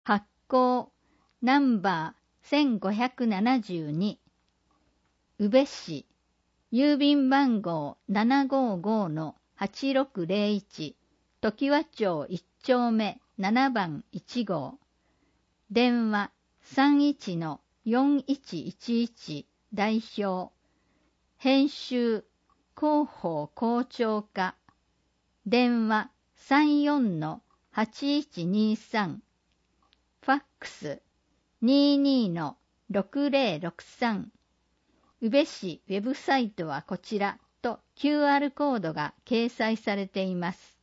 発行ナンバー1572、宇部市、郵便番号755-8601、常盤町1丁目7番1号、電話31-4111、代表、編集、広報校長課、電話34-8123、ファックス22-6063、宇部市ウェブサイトはこちらと QR コードが掲載されています。